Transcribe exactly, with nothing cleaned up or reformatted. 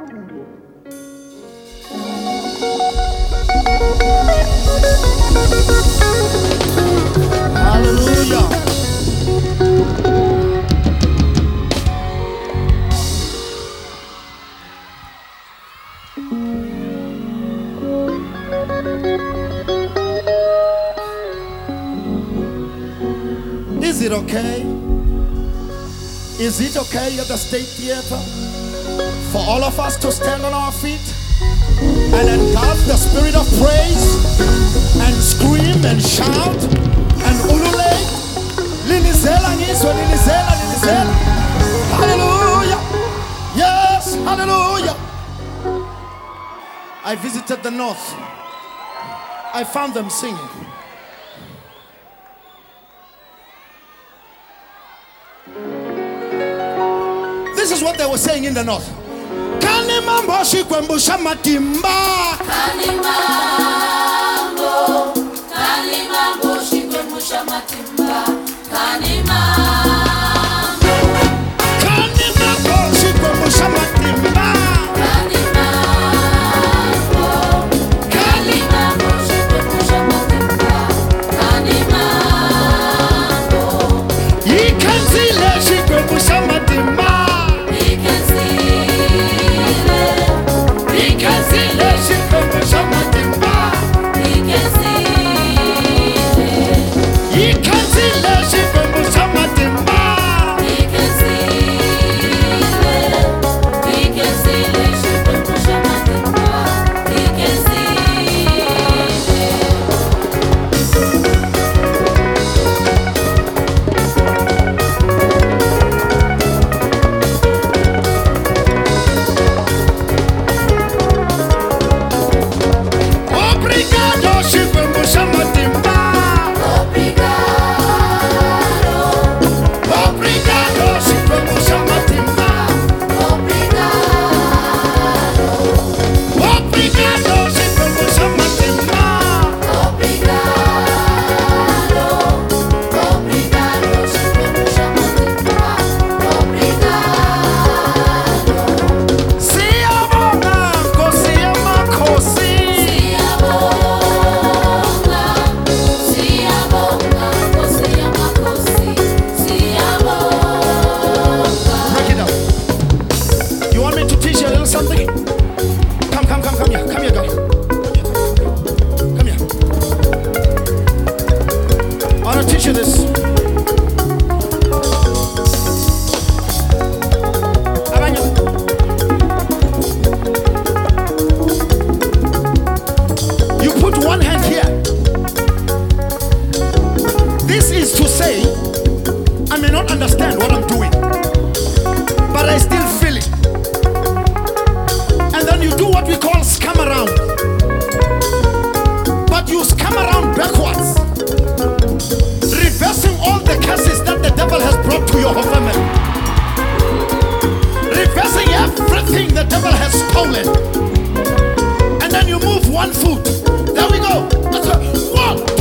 Hallelujah. Is it okay? Is it okay at the State Theater for all of us to stand on our feet and engulf the spirit of praise and scream and shout and ululate? Lilizela ngizwe, lilizela, lilizela. Hallelujah. Yes, hallelujah. I visited the north. I found them singing. This is what they were saying in the north. Kani mambo shikwembusha matimba. Kani mambo, kani mambo shikwembusha matimba. Kani mambo, Kani mambo shikwembusha matimba. kani mambo, kani mambo shikwembusha matimba. Kani mambo, Ikanzile shikwembusha matimba. Ikanzile shikwembusha matimba. Ikanzile shikwembusha matimba. Obrigado shikwembusha matimba. Obrigado shikwembusha matimba. Obrigado shikwembusha matimba. Siyabonga Nkosi yamakhosi. Break it up. You want me to teach you a little something? Come, come, come, come here. Come here, girl. Come here. I want to teach you this. Abanya. You put one hand here. This is to say, I may not understand what I'm doing, but I still feel it. And then you do what we call scam around. But you scam around backwards, reversing all the curses that the devil has brought to your family, reversing everything the devil has stolen. And then you move one foot. There we go. Let's go. One,